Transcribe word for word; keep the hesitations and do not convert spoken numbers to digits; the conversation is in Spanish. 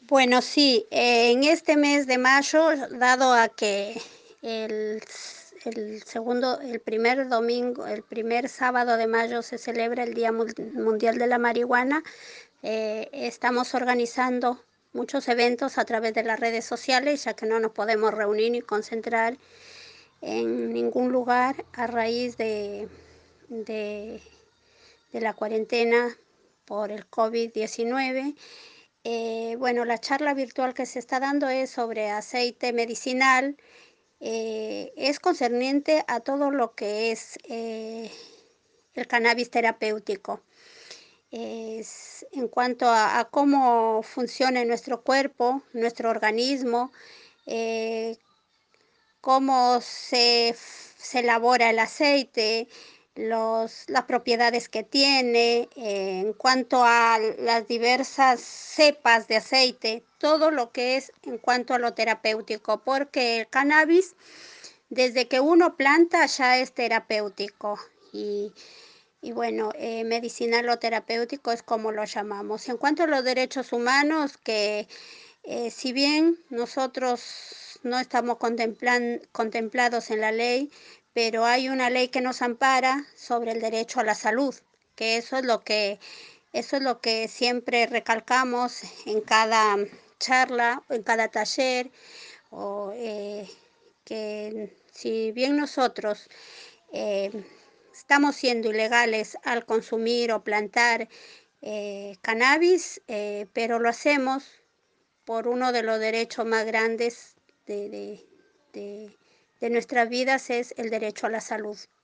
Bueno, sí, eh, en este mes de mayo, dado a que el, s- el segundo, el primer domingo, el primer sábado de mayo se celebra el Día Mun- Mundial de la Marihuana, eh, estamos organizando muchos eventos a través de las redes sociales, ya que no nos podemos reunir ni concentrar en ningún lugar a raíz de, de de la cuarentena por el covid diecinueve. Eh, bueno, la charla virtual que se está dando es sobre aceite medicinal. Eh, es concerniente a todo lo que es eh, el cannabis terapéutico. Es en cuanto a, a cómo funciona en nuestro cuerpo, nuestro organismo, eh, cómo se, f- se elabora el aceite, los, las propiedades que tiene, eh, en cuanto a las diversas cepas de aceite, todo lo que es en cuanto a lo terapéutico, porque el cannabis, desde que uno planta, ya es terapéutico. Y, y bueno, eh, medicinal o terapéutico es como lo llamamos. En cuanto a los derechos humanos, que eh, si bien nosotros no estamos contemplan- contemplados en la ley, pero hay una ley que nos ampara sobre el derecho a la salud, que eso es lo que, eso es lo que siempre recalcamos en cada charla, en cada taller, o eh, que si bien nosotros eh, estamos siendo ilegales al consumir o plantar eh, cannabis, eh, pero lo hacemos por uno de los derechos más grandes de, de, de, de nuestras vidas, es el derecho a la salud.